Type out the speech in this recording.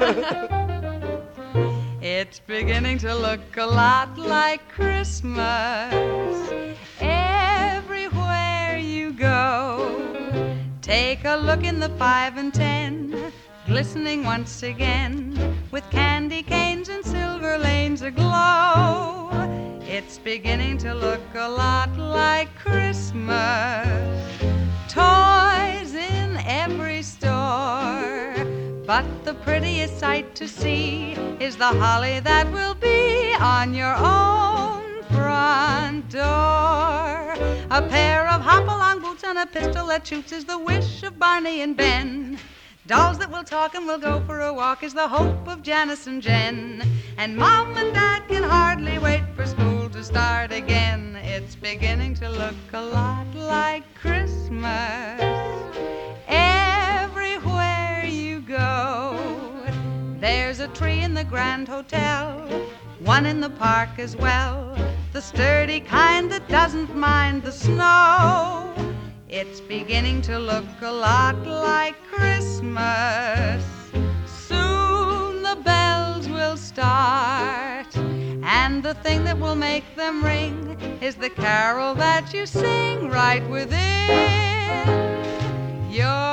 It's beginning to look a lot like Christmas everywhere you go. Take a look in the 5 and 10, glistening once again, with candy canes and silver lanes aglow. It's beginning to look a lot like Christmas. Toys in every store, but the prettiest sight to see is the holly that will be on your own front door. A pair of hop-along boots and a pistol that shoots is the wish of Barney and Ben. Dolls that will talk and will go for a walk is the hope of Janice and Jen. And Mom and Dad can hardly wait for school to start again. It's beginning to look a lot like Christmas everywhere you go. There's a tree in the Grand Hotel, one in the park as well, the sturdy kind that doesn't mind the snow. It's beginning to look a lot like Christmas. Soon the bells will start, and the thing that will make them ring is the carol that you sing right within your